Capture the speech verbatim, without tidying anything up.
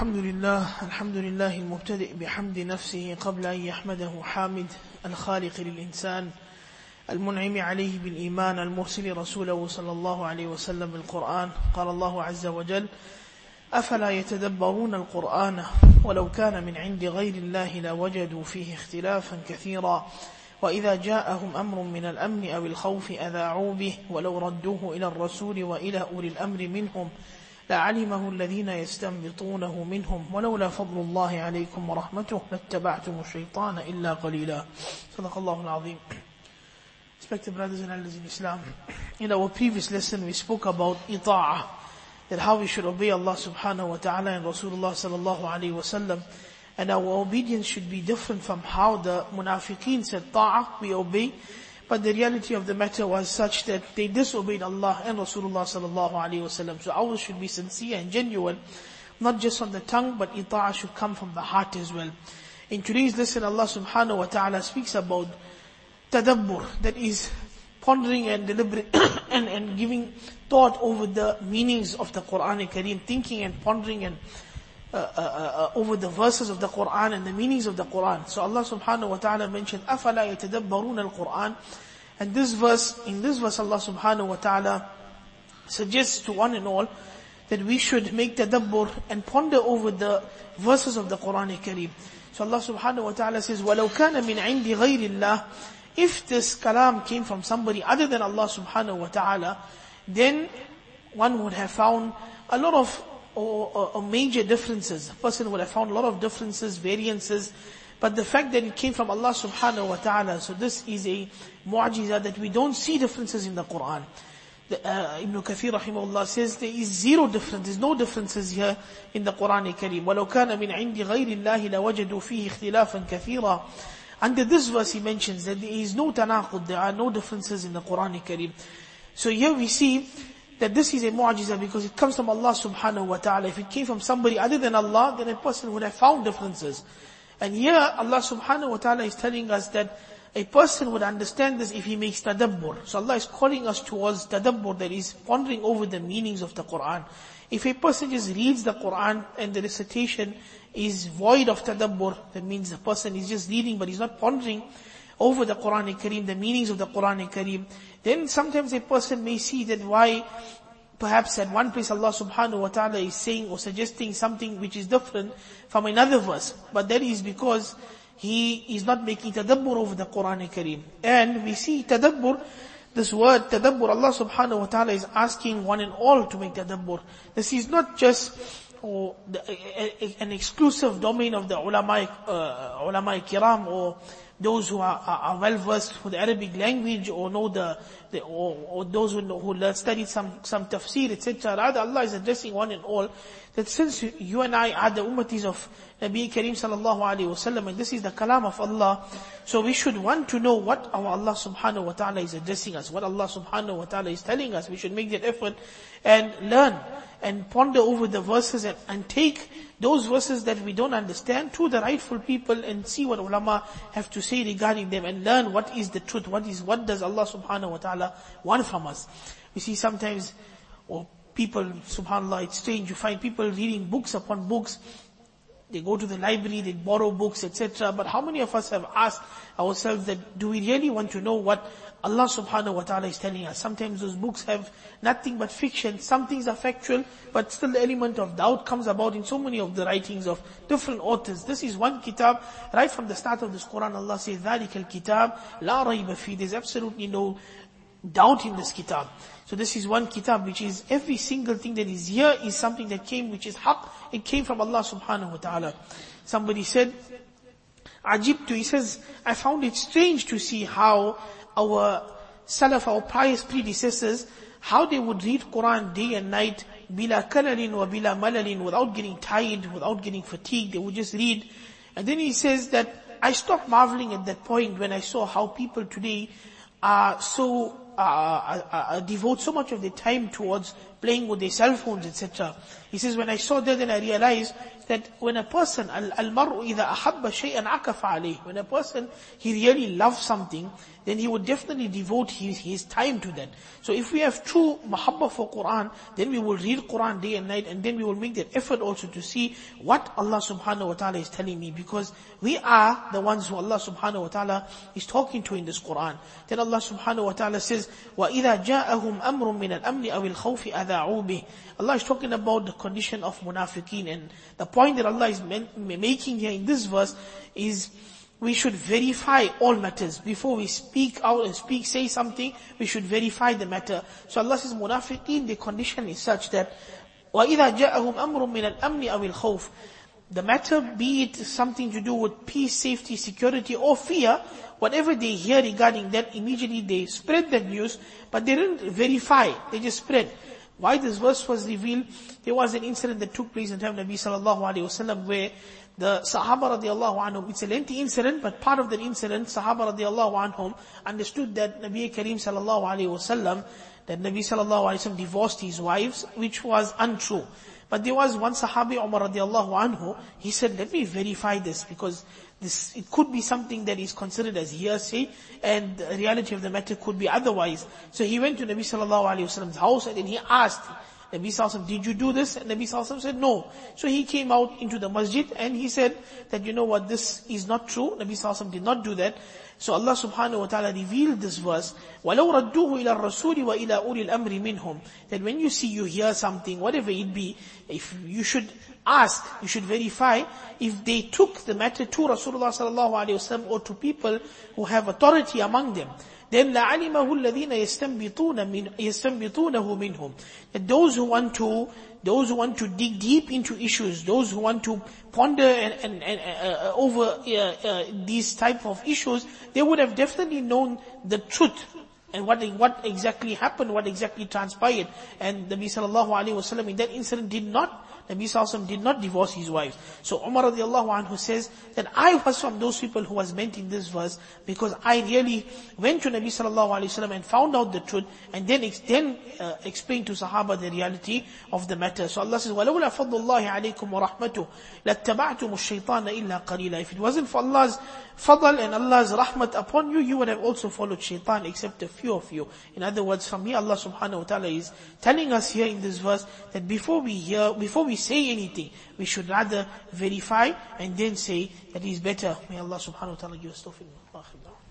الحمد لله الحمد لله المبتدئ بحمد نفسه قبل أن يحمده حامد الخالق للإنسان المنعم عليه بالإيمان المرسل رسوله صلى الله عليه وسلم بالقرآن. قال الله عز وجل: أفلا يتدبرون القرآن ولو كان من عند غير الله لوجدوا فيه اختلافا كثيرا وإذا جاءهم أمر من الأمن أو الخوف أذاعوا به ولو ردوه إلى الرسول وإلى أولي الأمر منهم لعلمه الذين يستنبطونه منهم ولولا فضل الله عليكم ورحمته لاتبعتم الشيطان إلا قليلا. صدق الله العظيم. Respected brothers and elders in Islam, in our previous lesson we spoke about ita'ah, that how we should obey Allah subhanahu wa ta'ala and Rasulullah sallallahu alayhi wa sallam, and our obedience should be different from how the munafiqeen said ta'ah, we obey, but the reality of the matter was such that they disobeyed Allah and Rasulullah sallallahu alayhi wa sallam. So ours should be sincere and genuine, not just on the tongue, but ita'ah should come from the heart as well. In today's lesson, Allah subhanahu wa ta'ala speaks about tadabbur, that is pondering and deliberate and, and giving thought over the meanings of the Quran Kareem, thinking and pondering and uh, uh, uh, over the verses of the Quran and the meanings of the Quran. So Allah subhanahu wa ta'ala mentioned, أَفَلَا يَتَدَبَّرُونَ الْقُرْآنِ, and this verse, in this verse Allah subhanahu wa ta'ala suggests to one and all that we should make tadabbur and ponder over the verses of the Quran Kareem. So Allah subhanahu wa ta'ala says, وَلَوْ كَانَ مِنْ عِنْدِ غَيْرِ اللَّهِ, if this kalam came from somebody other than Allah subhanahu wa ta'ala, then one would have found a lot of or, or, or major differences. A person would have found a lot of differences, variances. But the fact that it came from Allah subhanahu wa ta'ala, so this is a mu'ajizah that we don't see differences in the Quran. The, uh, Ibn Kathir rahimahullah says there is zero difference, there's no differences here in the Quran Kareem. وَلَوْ كَانَ مِنْ عِنْدِ غَيْرِ اللَّهِ لَوَجَدُوا فِيهِ اخْتِلَافًا كَثِيرًا. Under this verse he mentions that there is no tanaqud, there are no differences in the Quran Kareem. So here we see that this is a mu'ajizah because it comes from Allah subhanahu wa ta'ala. If it came from somebody other than Allah, then a person would have found differences. And here Allah subhanahu wa ta'ala is telling us that a person would understand this if he makes tadabbur. So Allah is calling us towards tadabbur, that is pondering over the meanings of the Quran. If a person just reads the Quran and the recitation is void of tadabbur, that means the person is just reading but he's not pondering over the Quran Kareem, the meanings of the Quran Kareem, then sometimes a person may see that why perhaps at one place Allah subhanahu wa ta'ala is saying or suggesting something which is different from another verse. But that is because he is not making tadabbur over the Quran Kareem. And we see tadabbur, this word tadabbur, Allah subhanahu wa ta'ala is asking one and all to make tadabbur. This is not just or the, a, a, an exclusive domain of the ulama, uh, ulama kiram, or those who are, are, are well versed with the Arabic language, or know the, the or, or those who know, who learn, studied some some tafsir, et cetera. Rather, Allah is addressing one and all that since you and I are the ummatis of Nabi Kareem sallallahu alaihi wasallam, and this is the kalam of Allah, so we should want to know what our Allah subhanahu wa ta'ala is addressing us, what Allah subhanahu wa ta'ala is telling us. We should make that effort and learn and ponder over the verses and, and take those verses that we don't understand to the rightful people and see what ulama have to say regarding them and learn what is the truth, what is, what does Allah subhanahu wa ta'ala want from us. We see sometimes, or people, subhanallah, it's strange, you find people reading books upon books. They go to the library, they borrow books, et cetera. But how many of us have asked ourselves that, do we really want to know what Allah subhanahu wa ta'ala is telling us? Sometimes those books have nothing but fiction. Some things are factual, but still the element of doubt comes about in so many of the writings of different authors. This is one kitab, right from the start of this Quran, Allah says, ذَلِكَ الْكِتَابِ لَا رَيْبَ فِيهِ. There's absolutely no doubt in this kitab. So this is one kitab which is, every single thing that is here is something that came, which is haqq. It came from Allah subhanahu wa ta'ala. Somebody said, Ajibtu, he says, I found it strange to see how our salaf, our pious predecessors, how they would read Quran day and night, bila kalalin wa bila malalin, without getting tired, without getting fatigued. They would just read. And then he says that, I stopped marveling at that point when I saw how people today are so, uh, uh, uh, devote so much of their time towards playing with their cell phones, et cetera. He says, when I saw that, then I realized that when a person, al-mar'u idha ahabba shay'an akafa alayh, when a person, he really loves something, then he would definitely devote his, his time to that. So if we have true mahabbah for Quran, then we will read Quran day and night, and then we will make that effort also to see what Allah subhanahu wa ta'ala is telling me, because we are the ones who Allah subhanahu wa ta'ala is talking to in this Quran. Then Allah subhanahu wa ta'ala says, وَإِذَا جَاءَهُمْ أَمْرٌ مِّنَ الْأَمْنِ أَوِ الْخَوْفِ أَذَاعُوا بِهِ. Allah is talking about the condition of munafiqeen, and the point that Allah is making here in this verse is we should verify all matters. Before we speak out and speak, say something, we should verify the matter. So Allah says, munafiqeen, the condition is such that وَإِذَا جَاءَهُمْ أَمْرٌ مِّنَ الْأَمْنِ أَوِ الْخَوْفِ. The matter, be it something to do with peace, safety, security, or fear, whatever they hear regarding that, immediately they spread that news, but they didn't verify, they just spread. Why this verse was revealed? There was an incident that took place in the time of Nabi sallallahu alayhi wasallam where the Sahaba radiallahu anhum, it's a lengthy incident, but part of that incident, Sahaba radiallahu anhum understood that Nabi Kareem sallallahu alayhi wasallam, that Nabi sallallahu alayhi wasallam divorced his wives, which was untrue. But there was one Sahabi, Umar radiallahu anhu, he said, let me verify this, because this, it could be something that is considered as hearsay, and the reality of the matter could be otherwise. So he went to Nabi sallallahu alayhi wasallam's house, and then he asked Nabi sallallahu alayhi wasallam, did you do this? And Nabi sallallahu alayhi wasallam said, no. So he came out into the masjid, and he said that, you know what, this is not true. Nabi sallallahu alayhi wasallam did not do that. So Allah subhanahu wa ta'ala revealed this verse, وَلَوْ رَدُّوهُ إِلَى الرَّسُولِ وَإِلَى أُولِي الْأَمْرِ مِنْهُمْ. That when you see, you hear something, whatever it be, if you should ask, you should verify, if they took the matter to Rasulullah sallallahu alayhi wasallam or to people who have authority among them, then لَعَلِمَهُ الَّذِينَ يَسْتَنْبِطُونَ يَسْتَنْبِطُونَهُ مِنْهُم. That those who want to, those who want to dig deep into issues, those who want to ponder and, and, and uh, over uh, uh, these type of issues, they would have definitely known the truth and what what exactly happened, what exactly transpired. And Nabi sallallahu alaihi wasallam in that incident did not, Nabi sallallahu alaihi wasallam did not divorce his wives. So Umar radiallahu anhu says that I was from those people who was meant in this verse, because I really went to Nabi sallallahu alaihi wasallam and found out the truth, and then then uh, explained to Sahaba the reality of the matter. So Allah says, وَلَوْلَا فَضْلُ اللَّهِ عَلَيْكُمْ وَرَحْمَتُهُ لَاتَّبَعْتُمُ الشَّيْطَانَ إِلَّا قَلِيلًا. If it wasn't for Allah's fadl and Allah's rahmat upon you, you would have also followed shaitan, except a few of you. In other words, from here Allah subhanahu wa ta'ala is telling us here in this verse that before we hear, before we say anything, we should rather verify and then say that is better. May Allah subhanahu wa ta'ala give us tawfiq.